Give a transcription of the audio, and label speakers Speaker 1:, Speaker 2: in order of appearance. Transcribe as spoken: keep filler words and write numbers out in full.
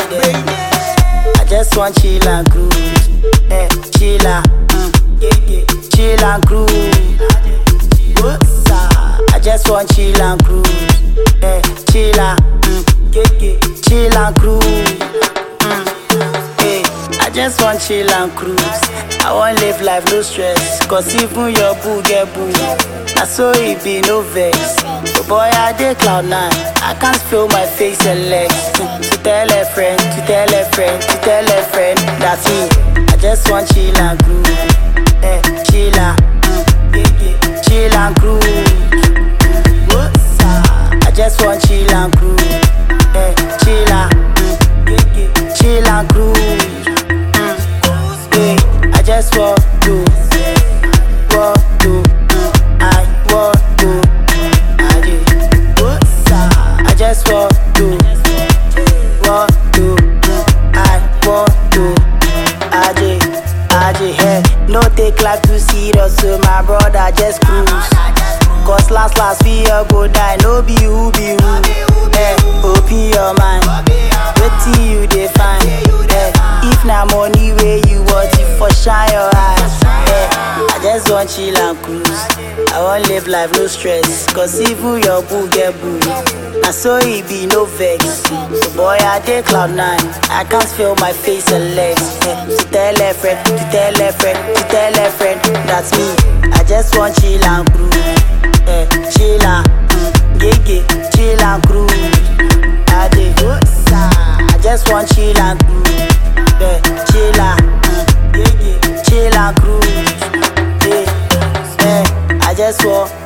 Speaker 1: I just want chill and cruise, eh, chilla, mm, yeah, yeah. Chill and cruise. I just want chill and cruise, eh, chilla, mm, yeah, yeah. Chill and cruise, mm, eh. I just want chill and cruise. I want live life no stress, cause even your boo get boo. I saw it be no vex. But boy, I dey cloud nine. I can't feel my face and legs. To tell a friend, to tell a friend, to tell a friend, that's me. I just want chill and cruise, eh, chilla, mm, yeah, yeah. Chill and cruise. I just want chill and cruise, eh, chilla, mm, yeah, yeah. Chill and cruise, mm, yeah. I just want to, want to, mm, I want to, I did. I just want to, want to, mm, I want to, I did, I did. Hey, no take life too serious, so my brother just cruise. Cause last last we all go die, no be who be who. Hey, open your mind, wetin you dey find. Hey, if na money wey you want, it for shine your eyes. Hey, I just want chill and cruise. I want live life no stress, cause even your boo get boo. Na so it be no vex. So boy I dey cloud nine, I can't feel my face and legs. Hey, to tell a friend, to tell a friend, to tell a friend, that's me. I just want chill and cruise. Eh, chilla, mm, yeah, yeah, chill and cruise. I did, I just want chill and cruise. Eh, chilla, mm, yeah, yeah, chill and cruise. Yeah, eh, I just want.